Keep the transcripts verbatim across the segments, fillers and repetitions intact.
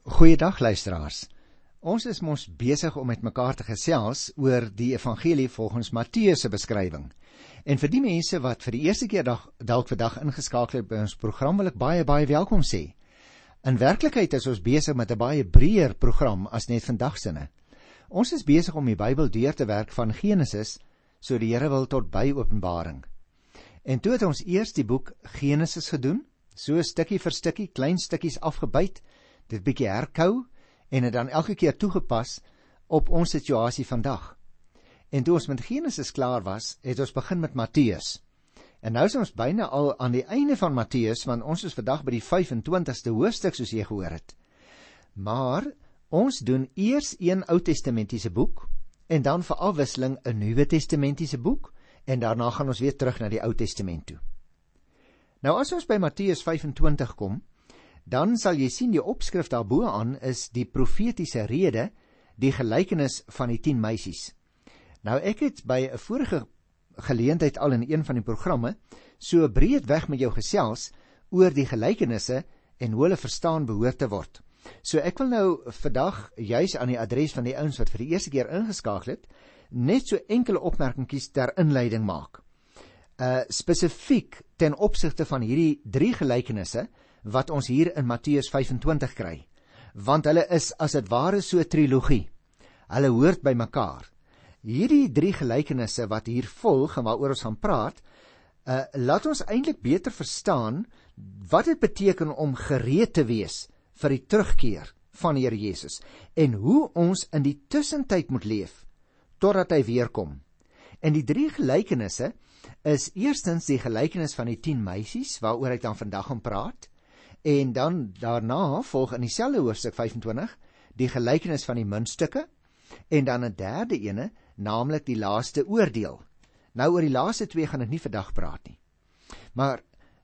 Goeiedag luisteraars. Ons is mos besig om met mekaar te gesels oor die evangelie volgens Matteus se beskrywing. En vir die mense wat vir die eerste keer dag, dalk vandag ingeskakel het by ons program, wil ek baie, baie welkom sê. In werklikheid is ons besig met 'n baie breër program as net vandag sinne. Ons is besig om die Bybel deur te werk van Genesis, so die Here wil tot by Openbaring. En toe het ons eers die boek Genesis gedoen, so stukkie vir stukkie, klein stukkies afgebyt, dit bietjie herkou, en het dan elke keer toegepas op ons situasie vandag. En toe ons met Genesis klaar was, het ons begin met Matteus. En nou is ons byna al aan die einde van Matteus, want ons is vandag by die vyf-en-twintigste hoofstuk, soos jy gehoor het. Maar ons doen eers een Ou Testamentiese boek, en dan vir afwisseling 'n Nuwe Testamentiese boek, en daarna gaan ons weer terug na die Ou Testament toe. Nou as ons by Matteus vyf-en-twintig kom, dan sal jy sien die opskrif daarbo aan is die profetiese rede, die gelykenis van die tien meisies. Nou ek het by 'n vorige geleentheid al in een van die programme so breedweg met jou gesels oor die gelykenisse en hoe hulle verstaan behoort te word. So ek wil nou vandag juis aan die adres van die ouens wat vir die eerste keer ingeskakel het, net so enkele opmerkingkies ter inleiding maak. Uh, spesifiek ten opsigte van hierdie drie gelykenisse wat ons hier in Matteus vyf-en-twintig kry, want hulle is as het ware so 'n trilogie, hulle hoort by mekaar. Hierdie drie gelykenisse wat hier volg en waaroor ons gaan praat, uh, laat ons eintlik beter verstaan wat dit beteken om gereed te wees vir die terugkeer van die Here Jesus, en hoe ons in die tussentyd moet leef, totdat hy weer kom. En die drie gelykenisse is eerstens die gelykenis van die tien meisies, waaroor ek dan vandag gaan praat, en dan daarna volg in dieselfde hoofstuk vyf-en-twintig die gelykenis van die muntstukke, en dan 'n derde ene, naamlik die laaste oordeel. Nou oor die laaste twee gaan ek nie vandag praat nie. Maar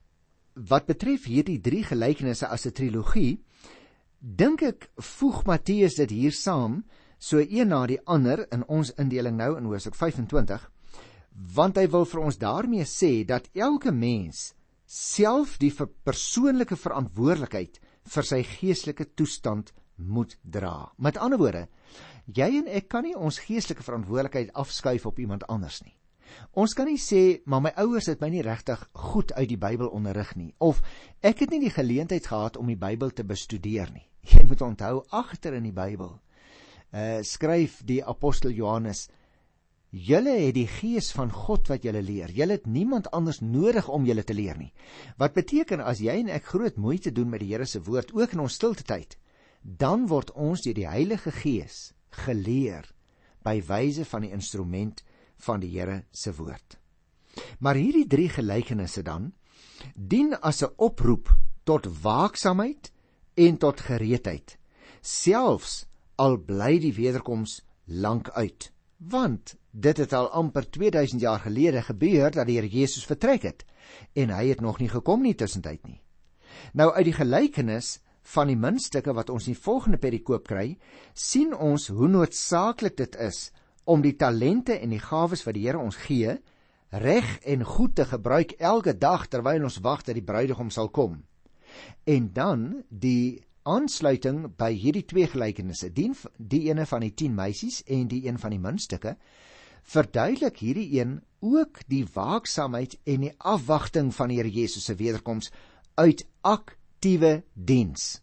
wat betref hierdie drie gelykenisse as 'n trilogie, dink ek voeg Matteus dit hier saam, so een na die ander in ons indeling nou in hoofstuk vyf-en-twintig, want hy wil vir ons daarmee sê dat elke mens self die persoonlike verantwoordelikheid vir sy geestelike toestand moet dra. Met ander woorde, jy en ek kan nie ons geestelike verantwoordelikheid afskuif op iemand anders nie. Ons kan nie sê, maar my ouers het my nie regtig goed uit die Bybel onderrig nie, of ek het nie die geleentheid gehad om die Bybel te bestudeer nie. Jy moet onthou, agter in die Bybel uh, skryf die apostel Johannes, julle het die gees van God wat julle leer. Julle het niemand anders nodig om julle te leer nie. Wat beteken as jy en ek groot moeite doen met die Here se woord, ook in ons stilte tyd, dan word ons deur die Heilige Gees geleer by wyse van die instrument van die Here se woord. Maar hierdie drie gelykenisse dan dien as 'n oproep tot waaksaamheid en tot gereedheid, selfs al bly die wederkoms lank uit. Want dit het al amper tweeduisend jaar gelede gebeur dat die Here Jesus vertrek het, en hy het nog nie gekom nie tussentyd nie. Nou uit die gelykenis van die muntstukke wat ons in die volgende perikoop kry, sien ons hoe noodsaaklik dit is om die talente en die gawes wat die Here ons gee, reg en goed te gebruik elke dag terwyl ons wag dat die bruidegom sal kom. En dan die aansluiting by hierdie twee gelykenisse, die, die ene van die tien meisies en die een van die muntstukke, verduidelik hierdie een ook die waaksaamheid en die afwagting van die Here Jesus se wederkoms uit aktiewe diens.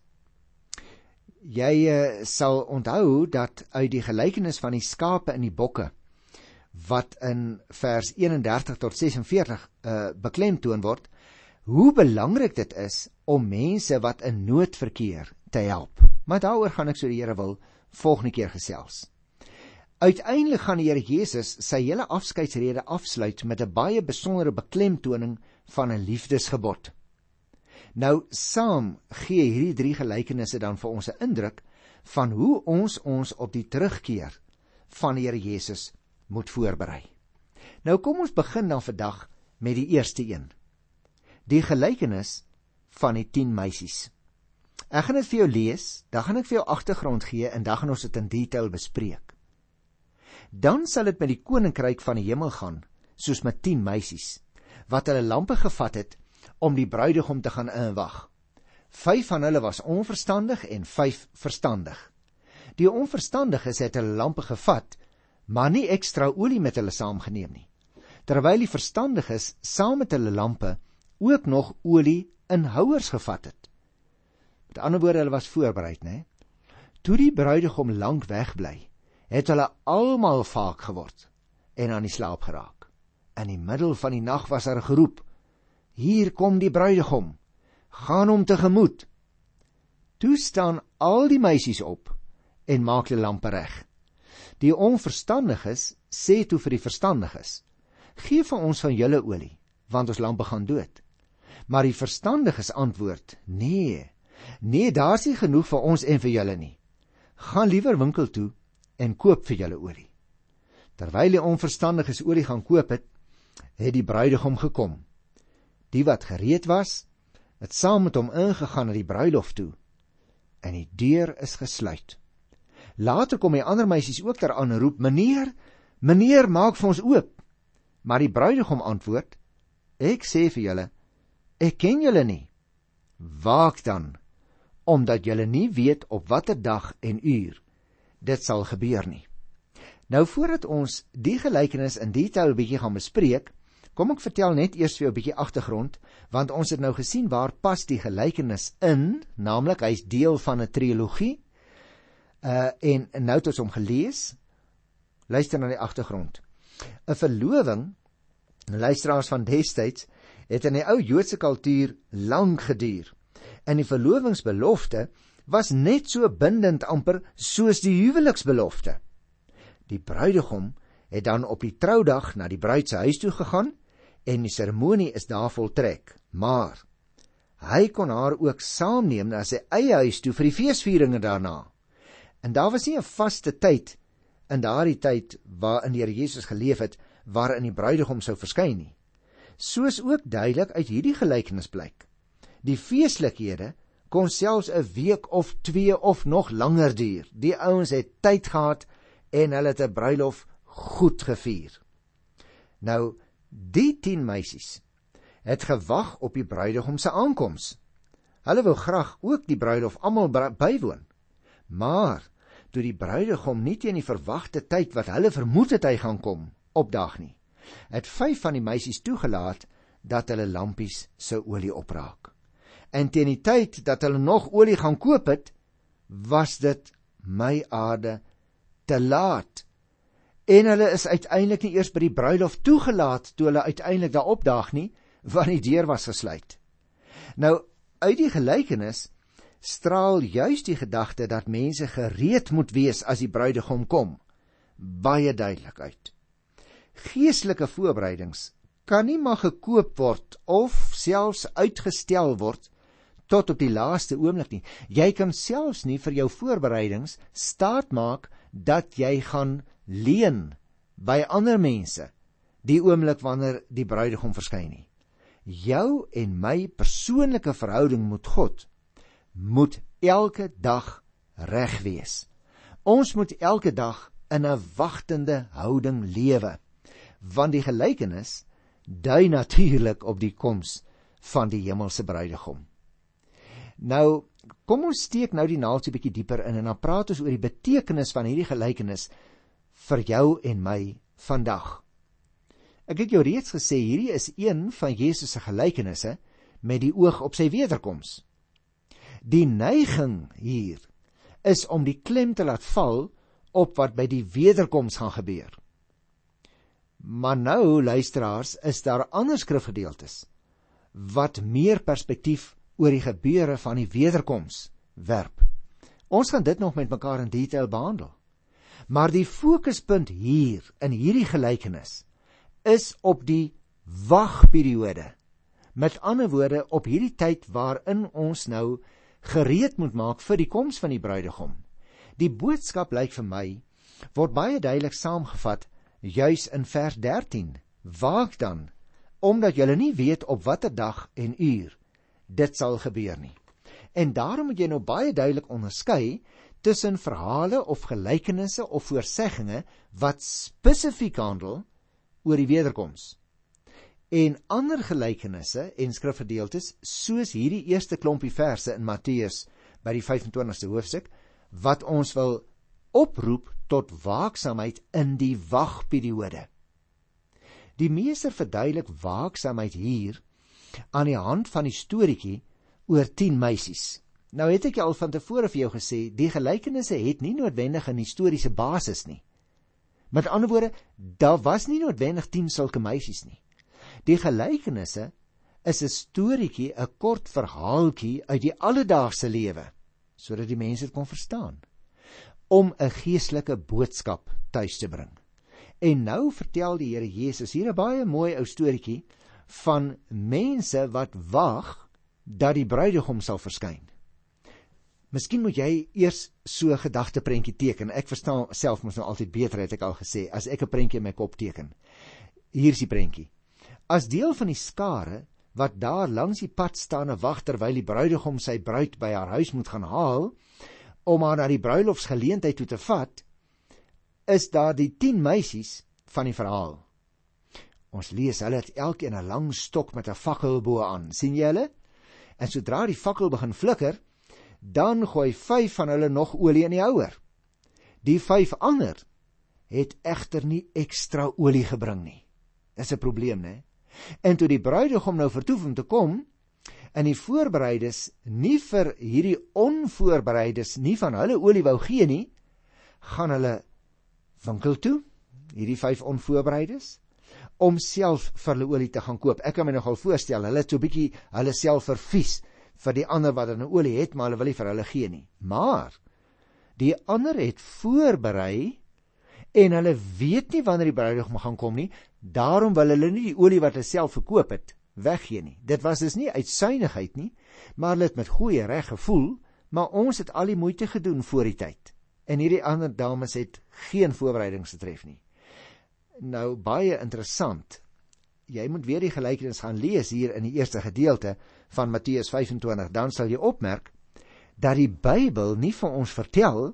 Jy uh, sal onthou dat uit die gelykenis van die skape en die bokke, wat in vers eenendertig tot sesenveertig uh, beklemtoon word, hoe belangrik dit is om mense wat in nood verkeer te help. Maar daaroor gaan ek, so die Here wil, volgende keer gesels. Uiteindelik gaan die Here Jesus sy hele afskeidsrede afsluit met 'n baie besondere beklemtoning van 'n liefdesgebod. Nou, saam gee hierdie drie gelykenisse dan vir ons 'n indruk van hoe ons ons op die terugkeer van die Here Jesus moet voorberei. Nou kom ons begin dan vandag met die eerste een. Die gelykenis van die tien meisies. Ek gaan dit vir jou lees, dan gaan ek vir jou agtergrond gee en dan gaan ons dit in detail bespreek. Dan sal dit met die koninkryk van die hemel gaan, soos met tien meisies, wat hulle lampe gevat het om die bruidegom te gaan inwag. Vyf van hulle was onverstandig en vyf verstandig. Die onverstandiges het hulle lampe gevat, maar nie ekstra olie met hulle saamgeneem nie, terwyl die verstandiges saam met hulle lampe ook nog olie in houers gevat het. Met ander woorde, hulle was voorbereid, né? Toe die bruidegom lank wegbly, het hulle almal vaak geword en aan die slaap geraak. In die middel van die nag was daar geroep, hier kom die bruidegom, gaan hom tegemoet. Toe staan al die meisies op en maak die lampe reg. Die onverstandiges sê toe vir die verstandiges, gee vir ons van julle olie, want ons lampe gaan dood. Maar die verstandiges antwoord, nee, nee, daar is nie genoeg vir ons en vir julle nie. Gaan liewer winkel toe en koop vir julle olie. Terwyl die onverstandiges olie gaan koop het, het die bruidegom gekom. Die wat gereed was, het saam met hom ingegaan na die bruiloft toe, en die deur is gesluit. Later kom die ander meisies ook daaraan en roep, meneer, meneer, maak vir ons oop. Maar die bruidegom antwoord, ek sê vir julle, ek ken julle nie. Waak dan, omdat julle nie weet op watter dag en uur dit sal gebeur nie. Nou, voordat ons die gelykenis in detail 'n bietjie gaan bespreek, kom ek vertel net eers vir jou 'n bietjie agtergrond, want ons het nou gesien waar pas die gelykenis in, naamlik hy is deel van 'n trilogie, uh, en nou het ons hom gelees. Luister na die agtergrond. 'n Verloving, luisteraars van destyds, het in die ou Joodse kultuur lank geduur, en die verlovingsbelofte was net so bindend amper soos die huweliksbelofte. Die bruidegom het dan op die troudag na die bruid se huis toe gegaan, en die seremonie is daar voltrek, maar hy kon haar ook saamneem na sy eie huis toe vir die feesvieringe daarna. En daar was nie 'n vaste tyd in daardie tyd waarin die Here Jesus geleef het, waarin die bruidegom sou verskyn nie. Soos ook duidelik uit hierdie gelykenis blyk, die feestlikhede kon selfs 'n week of twee of nog langer duur. Die ouens het tyd gehad en hulle het 'n bruilof goed gevier. Nou, die tien meisies het gewag op die bruidegom se aankoms. Hulle wou graag ook die bruilof almal bywoon. Maar toe die bruidegom nie teen die verwagte tyd wat hulle vermoed het hy gaan kom, opdaag nie, het vyf van die meisies toegelaat dat hulle lampies sou olie opraak. En teen die tyd dat hulle nog olie gaan koop het, was dit my aarde te laat. En hulle is uiteindelik nie eers by die bruilof toegelaat toe hulle uiteindelik daar opdaag nie, want die deur was gesluit. Nou, uit die gelykenis straal juist die gedagte dat mense gereed moet wees as die bruidegom kom, baie duidelik uit. Geestelike voorbereidings kan nie maar gekoop word of selfs uitgestel word tot op die laaste oomblik nie. Jy kan selfs nie vir jou voorbereidings staat maak dat jy gaan leen by ander mense die oomblik wanneer die bruidegom verskyn nie. Jou en my persoonlike verhouding met God moet elke dag reg wees. Ons moet elke dag in 'n wagtende houding lewe, want die gelykenis dui natuurlik op die koms van die hemelse bruidegom. Nou, kom ons steek nou die naald so 'n bietjie dieper in en dan praat ons oor die betekenis van hierdie gelykenis vir jou en my vandag. Ek het jou reeds gesê, hierdie is een van Jesus se gelykenisse met die oog op sy wederkoms. Die neiging hier is om die klem te laat val op wat by die wederkoms gaan gebeur. Maar nou, luisteraars, is daar ander skrifgedeeltes wat meer perspektief oor die gebeure van die wederkoms werp. Ons gaan dit nog met mekaar in detail behandel. Maar die fokuspunt hier in hierdie gelykenis is op die wagperiode. Met ander woorde, op hierdie tyd waarin ons nou gereed moet maak vir die koms van die bruidegom. Die boodskap, lyk vir my, word baie duidelik saamgevat juis in vers dertien. Waak dan, omdat julle nie weet op watter dag en uur dit sal gebeur nie. En daarom moet jy nou baie duidelik onderskei tussen verhale of gelykenisse of voorsegginge wat spesifiek handel oor die wederkoms, en ander gelykenisse en skrifgedeeltes, soos hierdie eerste klompie verse in Matteus by die vyf-en-twintigste hoofstuk, wat ons wil oproep tot waaksaamheid in die wagperiode. Die meester verduidelik waaksaamheid hier aan die hand van die storieetjie oor tien meisies. Nou het ek al van tevore vir jou gesê, die gelykenisse het nie noodwendig 'n historiese basis nie. Met ander woorde, daar was nie noodwendig tien sulke meisies nie. Die gelykenisse is 'n storieetjie, 'n kort verhaaltjie uit die alledaagse lewe, sodat die mense dit kon verstaan, om 'n geestelike boodskap tuis te bring. En nou vertel die Here Jesus hier 'n baie mooi ou storieetjie van mense wat wag dat die bruidegom sal verskyn. Miskien moet jy eers so 'n gedagteprentjie teken. Ek verstaan self mos nou altyd beter, het ek al gesê, as ek 'n prentjie in my kop teken. Hier is die prentjie. As deel van die skare wat daar langs die pad staan en wag terwyl die bruidegom sy bruid by haar huis moet gaan haal, om haar na die bruilofsgeleentheid toe te vat, is daar die tien meisies van die verhaal. Ons lees, hulle het elkeen 'n lang stok met 'n fakkel bo aan. Sien jy hulle? En sodra die fakkel begin flikker, dan gooi vyf van hulle nog olie in die houer. Die vyf ander het egter nie ekstra olie gebring nie. Dis 'n probleem, né? En toe die bruidegom nou vertoef om te kom, en die voorbereides nie vir hierdie onvoorbereides nie van hulle olie wou gee nie, gaan hulle winkel toe, hierdie vyf onvoorbereides, om self vir hulle olie te gaan koop. Ek kan my nogal voorstel, hulle het so 'n bietjie hulle self vervies vir die ander wat dan olie het, maar hulle wil nie vir hulle gee nie. Maar die ander het voorberei en hulle weet nie wanneer die bruidegom gaan kom nie, daarom wil hulle nie die olie wat hulle self verkoop het weggee nie. Dit was dus nie uit suinigheid nie, maar hulle het met goeie reg gevoel, maar ons het al die moeite gedoen voor die tyd. En hierdie ander dames het geen voorbereidings getref nie. Nou, baie interessant. Jy moet weer die gelykenis gaan lees hier in die eerste gedeelte van Matteus vyf-en-twintig, dan sal jy opmerk dat die Bybel nie vir ons vertel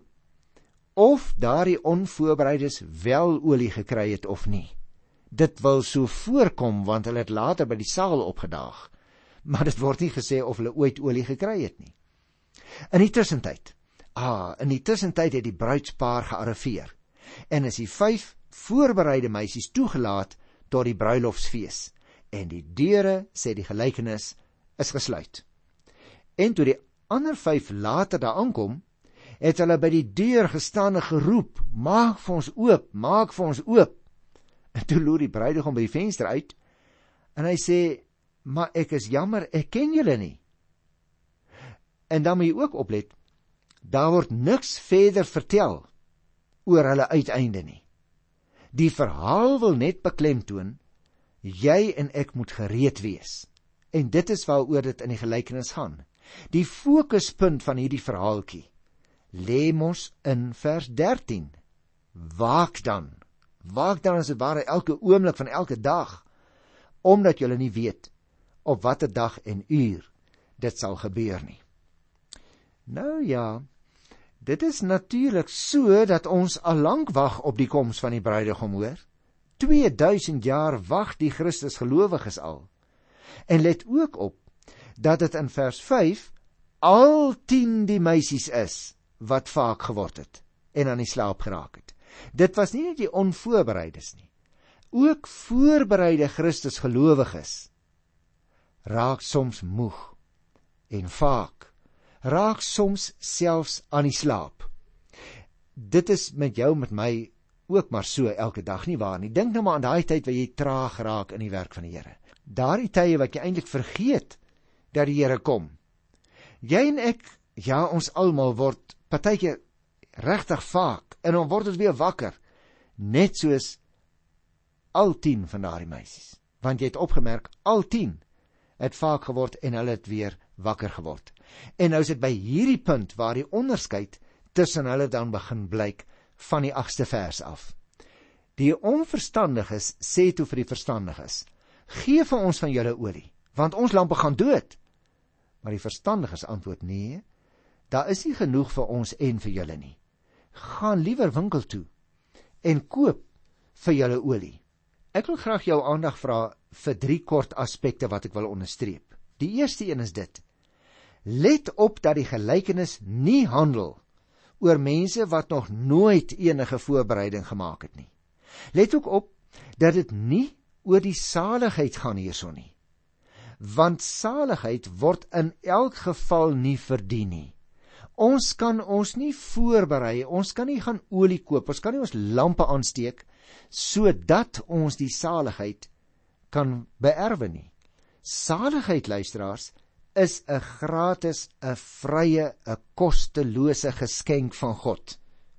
of daardie onvoorbereides wel olie gekry het of nie. Dit wil so voorkom, want hulle het later by die saal opgedaag, maar dit word nie gesê of hulle ooit olie gekry het nie. In die tussentyd, ah, in die tussentyd het die bruidspaar gearriveer, en is die vyf voorbereide meisies toegelaat tot die bruilofsfees, en die deure, sê die gelykenis, is gesluit. En toe die ander vyf later daar aankom, het hulle by die deur gestaan en geroep, maak vir ons oop, maak vir ons oop. En toe loer die bruidegom by die venster uit, en hy sê, maar ek is jammer, ek ken julle nie. En dan moet jy ook oplet, daar word niks verder vertel oor hulle uiteinde nie. Die verhaal wil net beklemtoon, jy en ek moet gereed wees. En dit is waaroor dit in die gelykenis gaan. Die fokuspunt van hierdie verhaaltjie lê mos in vers dertien. Waak dan, waak dan as dit ware elke oomblik van elke dag, omdat julle nie weet op watter dag en uur dit sal gebeur nie. Nou ja, dit is natuurlik so dat ons al lank wag op die koms van die bruidegom, hoor. tweeduisend jaar wag die Christus gelowiges al. En let ook op dat dit in vers vyf al tien die meisies is wat vaak geword het en aan die slaap geraak het. Dit was nie net die onvoorbereides nie. Ook voorbereide Christus gelowiges raak soms moeg en vaak raak soms selfs aan die slaap. Dit is met jou, met my ook maar so elke dag nie waar nie. Dink nou maar aan daai tyd waar jy traag raak in die werk van die Here. Daardie tye wat jy eintlik vergeet dat die Here kom. Jy en ek, ja, ons almal word partykeer regtig vaak en dan word ons weer wakker, net soos al tien van daardie meisies. Want jy het opgemerk, al tien het vaak geword en hulle het weer wakker geword. En nou is dit by hierdie punt waar die onderskeid tussen hulle dan begin blyk van die agste vers af. Die onverstandiges sê toe vir die verstandiges, gee vir ons van julle olie, want ons lampe gaan dood. Maar die verstandiges antwoord, nee, daar is nie genoeg vir ons en vir julle nie. Gaan liewer winkel toe en koop vir julle olie. Ek wil graag jou aandag vra vir drie kort aspekte wat ek wil onderstreep. Die eerste een is dit: let op dat die gelykenis nie handel oor mense wat nog nooit enige voorbereiding gemaak het nie. Let ook op dat dit nie oor die saligheid gaan hierso nie, want saligheid word in elk geval nie verdien nie. Ons kan ons nie voorberei, ons kan nie gaan olie koop, ons kan nie ons lampe aansteek, sodat ons die saligheid kan beerwe nie. Saligheid, luisteraars, is 'n gratis, 'n vrye, 'n kostelose geskenk van God.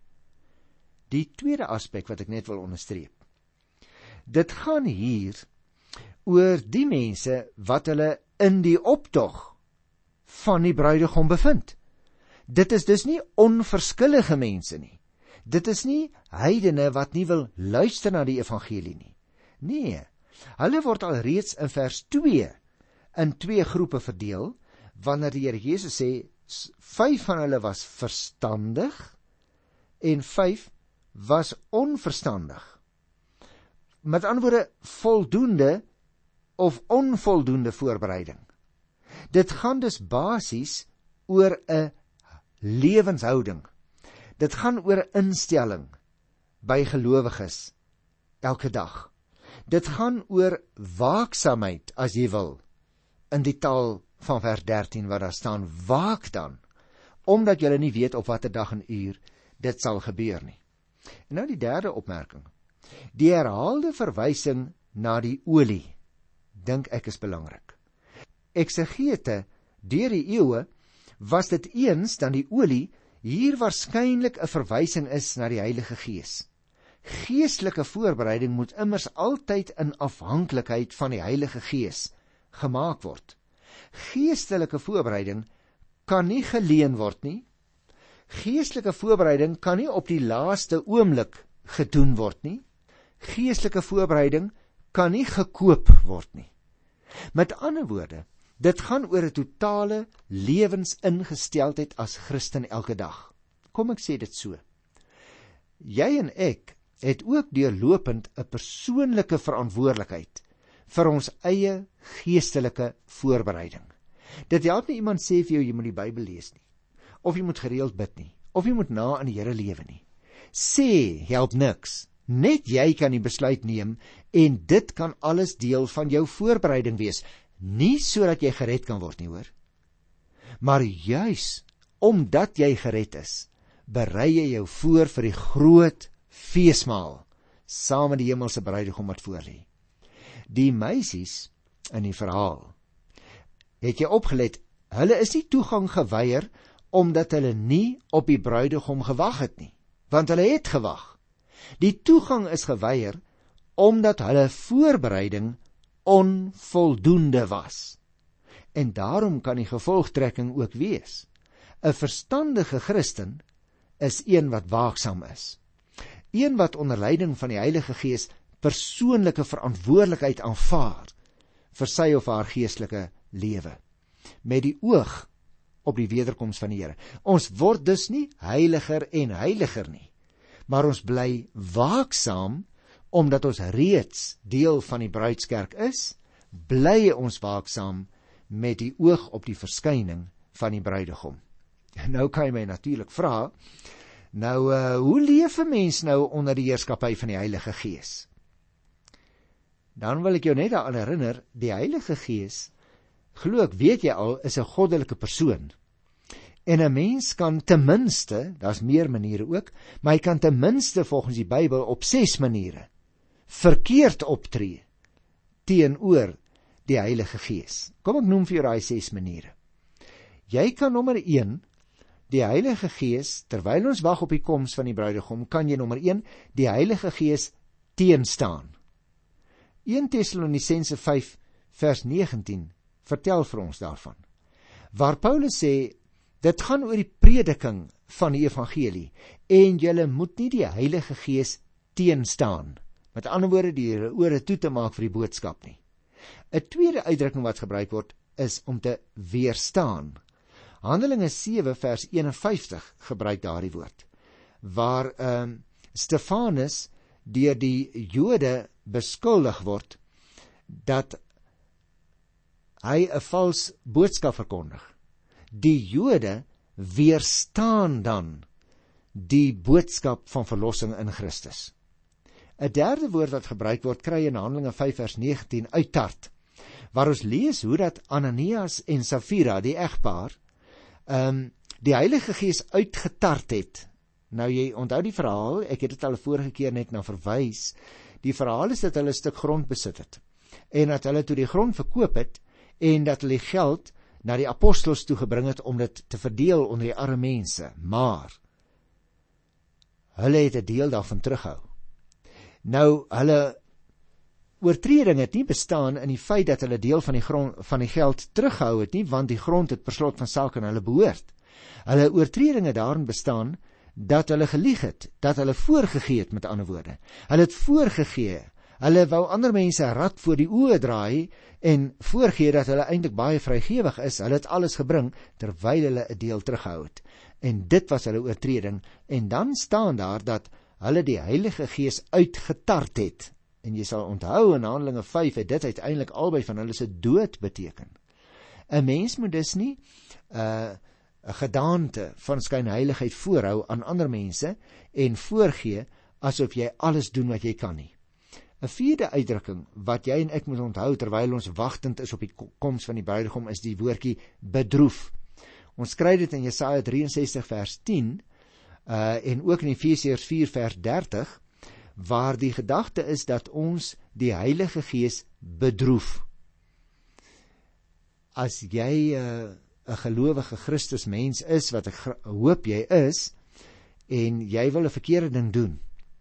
Die tweede aspek wat ek net wil onderstreep. Dit gaan hier oor die mense wat hulle in die optog van die bruidegom bevind. Dit is dus nie onverskillige mense nie. Dit is nie heidene wat nie wil luister na die evangelie nie. Nee, hulle word al reeds in vers twee in twee groepe verdeel, wanneer die Here Jesus sê, vyf van hulle was verstandig en vyf was onverstandig. Met ander woorde, voldoende of onvoldoende voorbereiding. Dit gaan dus basies oor 'n lewenshouding. Dit gaan oor 'n instelling by gelowiges elke dag. Dit gaan oor waaksaamheid, as jy wil, in die taal van vers dertien waar daar staan, waak dan, omdat julle nie weet op watter dag en uur dit sal gebeur nie. En nou die derde opmerking. Die herhaalde verwysing na die olie, dink ek is belangrik. Eksegete deur die eeue was dit eens dan die olie hier waarskynlik 'n verwysing is na die Heilige Gees. Geestelike voorbereiding moet immers altyd in afhanklikheid van die Heilige Gees gemaak word. Geestelike voorbereiding kan nie geleen word nie. Geestelike voorbereiding kan nie op die laaste oomblik gedoen word nie. Geestelike voorbereiding kan nie gekoop word nie. Met ander woorde, dit gaan oor 'n totale lewensingesteldheid as Christen elke dag. Kom ek sê dit so. Jy en ek het ook deurlopend 'n persoonlike verantwoordelikheid vir ons eie geestelike voorbereiding. Dit help nie iemand sê vir jou, jy moet die Bybel lees nie, of jy moet gereeld bid nie, of jy moet na aan die Here lewe nie. Sê help niks. Net jy kan die besluit neem en dit kan alles deel van jou voorbereiding wees. Nie sodat jy gered kan word nie, hoor. Maar juis omdat jy gered is, berei jy jou voor vir die groot feesmaal saam met die hemelse bruidegom wat voorlê. Die meisies in die verhaal, het jy opgelet, hulle is nie toegang geweier omdat hulle nie op die bruidegom gewag het nie, want hulle het gewag. Die toegang is geweier omdat hulle voorbereiding onvoldoende was. En daarom kan die gevolgtrekking ook wees: 'n verstandige Christen is een wat waaksaam is. Een wat onder leiding van die Heilige Gees persoonlike verantwoordelikheid aanvaar vir sy of haar geestelike lewe, met die oog op die wederkoms van die Here. Ons word dus nie heiliger en heiliger nie, maar ons bly waaksaam, omdat ons reeds deel van die bruidskerk is, bly ons waaksaam met die oog op die verskyning van die bruidegom. Nou kan jy my natuurlik vra, nou uh, hoe leef 'n mens nou onder die heerskappy van die Heilige Gees? Dan wil ek jou net daaraan herinner, die Heilige Gees, glo ek, weet jy al, is 'n goddelike persoon. En 'n mens kan ten minste, daar's meer maniere ook, maar hy kan ten minste volgens die Bybel op ses maniere verkeerd optree teenoor die Heilige Gees. Kom ek noem vir jou daai ses maniere. Jy kan nommer een, die Heilige Gees, terwyl ons wag op die koms van die bruidegom, kan jy nommer een, die Heilige Gees teenstaan. Eerste Tessalonisense vyf vers negentien vertel vir ons daarvan, waar Paulus sê, dit gaan oor die prediking van die evangelie, en julle moet nie die Heilige Gees teenstaan. Met ander woorde, die ore toe te maak vir die boodskap nie. 'n Tweede uitdrukking wat gebruik word, is om te weerstaan. Handelinge sewe vers een en vyftig gebruik daardie woord, waar um, Stefanus deur die Jode beskuldig word dat hy 'n vals boodskap verkondig. Die Jode weerstaan dan die boodskap van verlossing in Christus. 'n Derde woord wat gebruik word, kry in Handelinge vyf vers negentien, uittart, waar ons lees hoe dat Ananias en Safira, die egpaar, um, die Heilige Gees uitgetart het. Nou jy onthou die verhaal, ek het dit al vorige keer net na verwys, die verhaal is dat hulle 'n stuk grond besit het, en dat hulle toe die grond verkoop het, en dat hulle die geld na die apostels toegebring het, om dit te verdeel onder die arme mense, maar hulle het 'n deel daarvan terughou. Nou, hulle oortreding het nie bestaan in die feit dat hulle deel van die, grond, van die geld terughou het nie, want die grond het per slot van saak aan hulle behoort. Hulle oortredinge daarin bestaan dat hulle gelieg het, dat hulle voorgegee het, met ander woorde. Hulle het voorgegee, hulle wou ander mense 'n rad voor die oë draai en voorgee dat hulle eintlik baie vrygewig is. Hulle het alles gebring terwyl hulle 'n deel teruggehou het. En dit was hulle oortreding. En dan staan daar dat hulle die Heilige Gees uitgetart het. En jy sal onthou in Handelinge vyf het dit uiteindelik albei van hulle se dood beteken. 'n Mens moet dus nie 'n uh, 'n gedaante van skynheiligheid voorhou aan ander mense en voorgee asof jy alles doen wat jy kan nie. 'n Vierde uitdrukking wat jy en ek moet onthou terwyl ons wagtend is op die koms van die bruidegom, is die woordjie bedroef. Ons kry dit in Jesaja drie en sestig vers tien uh, en ook in Efesiërs vier vers dertig, waar die gedagte is dat ons die Heilige Gees bedroef. As jy 'n uh, 'n gelowige Christus mens is, wat ek hoop jy is, en jy wil 'n verkeerde ding doen,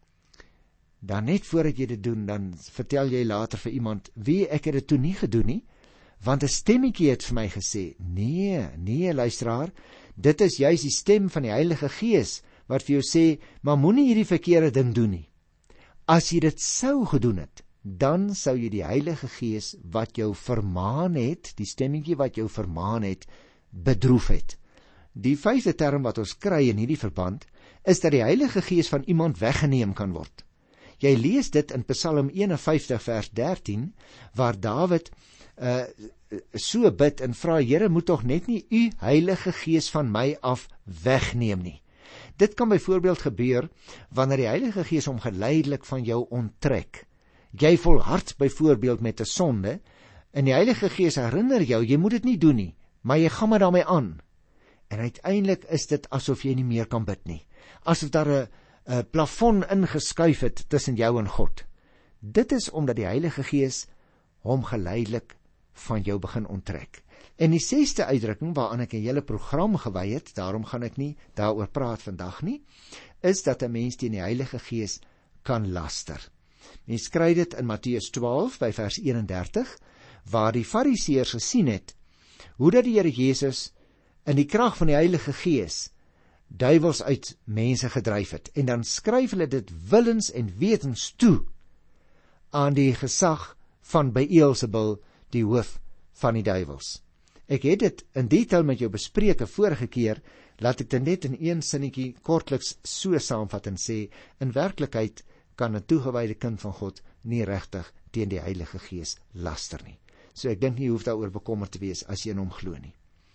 dan net voordat jy dit doen, dan vertel jy later vir iemand, wie, ek het dit toe nie gedoen nie, want 'n stemmetjie het vir my gesê, nee, nee luisteraar, dit is juis die stem van die Heilige Gees, wat vir jou sê, maar moenie hierdie verkeerde ding doen nie. As jy dit sou gedoen het, dan sou jy die Heilige Gees wat jou vermaan het, die stemmetjie wat jou vermaan het, bedroef het. Die vyfde term wat ons kry in hierdie verband, is dat die Heilige Gees van iemand weggeneem kan word. Jy lees dit in Psalm een en vyftig vers dertien, waar Dawid uh, so bid en vra, Here, moet tog net nie u Heilige Gees van my af wegneem nie. Dit kan byvoorbeeld gebeur wanneer die Heilige Gees hom geleidelik van jou onttrek. Jy volhard byvoorbeeld met 'n sonde, en die Heilige Gees herinner jou, jy moet dit nie doen nie, maar jy gaan maar daarmee aan. En uiteindelik is dit asof jy nie meer kan bid nie. Asof daar 'n 'n plafon ingeskuif het tussen jou en God. Dit is omdat die Heilige Gees hom geleidelik van jou begin onttrek. En die sesde uitdrukking waaraan ek 'n hele program gewy het, daarom gaan ek nie daaroor praat vandag nie, is dat 'n mens teen die Heilige Gees kan laster. Mens kry dit in Matteus twaalf by vers eenendertig, waar die Fariseërs gesien het hoe dat die Here Jesus in die krag van die Heilige Gees duiwels uit mense gedryf het, en dan skryf hulle dit willens en wetens toe aan die gesag van Beelzebul, die hoof van die duiwels. Ek het dit in detail met jou bespreek 'n vorige keer, laat ek dit net in een sinnetjie kortliks so saamvat en sê, in werklikheid kan 'n toegewyde kind van God nie regtig teen die Heilige Gees laster nie. So ek dink nie jy hoef daaroor bekommerd te wees as jy in hom glo nie.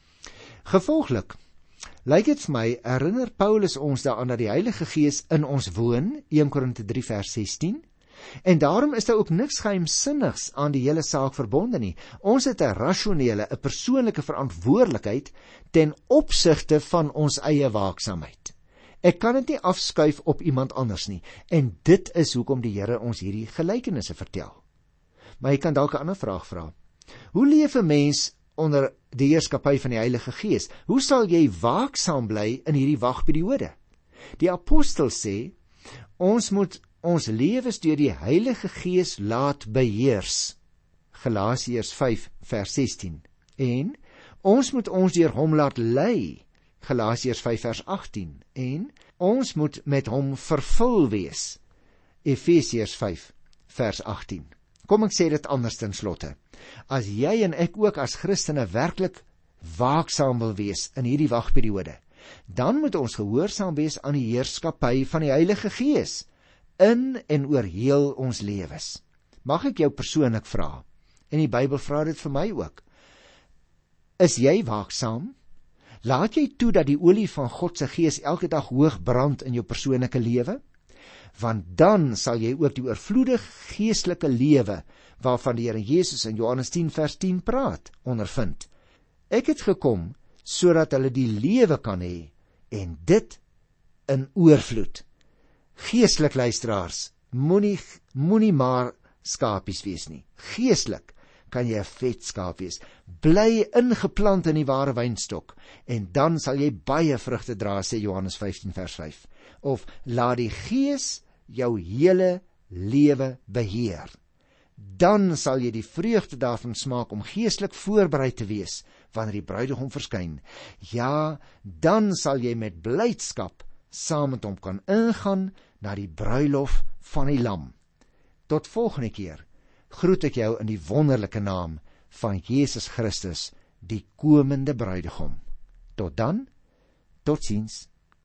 Gevolglik, lyk dit vir my, herinner Paulus ons daaraan dat die Heilige Gees in ons woon, een Korinte drie vers sestien, en daarom is daar ook niks geheimsinnigs aan die hele saak verbonde nie. Ons het 'n rasionele, 'n persoonlike verantwoordelikheid ten opsigte van ons eie waaksaamheid. Ek kan dit nie afskuif op iemand anders nie, en dit is hoekom die Here ons hierdie gelykenisse vertel. Maar jy kan dalk 'n ander vraag vra. Hoe leef 'n mens onder die heerskappy van die Heilige Gees? Hoe sal jy waaksaam bly in hierdie wagperiode? Die apostel sê, ons moet ons lewens deur die Heilige Gees laat beheers. Galasiërs vyf vers sestien. En ons moet ons deur hom laat lei. Galasiërs vyf vers agttien. En ons moet met hom vervul wees. Efesiërs vyf vers agttien. Kom ek sê dit anders ten slotte. As jy en ek ook as Christene werklik waaksaam wil wees in hierdie wagperiode, dan moet ons gehoorsaam wees aan die heerskappy van die Heilige Gees in en oor heel ons lewens. Mag ek jou persoonlik vra, En die Bybel vra dit vir my ook. Is jy waaksaam? Laat jy toe dat die olie van God se gees elke dag hoog brand in jou persoonlike lewe? Want dan sal jy ook die oorvloedige geestelike lewe, waarvan die Here Jesus in Johannes tien vers tien praat, ondervind. Ek het gekom, sodat hulle die lewe kan hê, en dit in oorvloed. Geestelik, luisteraars, moenie, moenie maar skapies wees nie. Geestelik kan jy 'n vet skaap wees. Bly ingeplant in die ware wynstok, en dan sal jy baie vrugte dra, sê Johannes vyftien vers vyf. Of, laat die Gees jou hele lewe beheer. Dan sal jy die vreugde daarvan smaak om geestelik voorberei te wees, wanneer die bruidegom verskyn. Ja, dan sal jy met blydskap saam met hom kan ingaan na die bruilof van die Lam. Tot volgende keer groet ek jou in die wonderlike naam van Jesus Christus, die komende bruidegom. Tot dan, totsiens.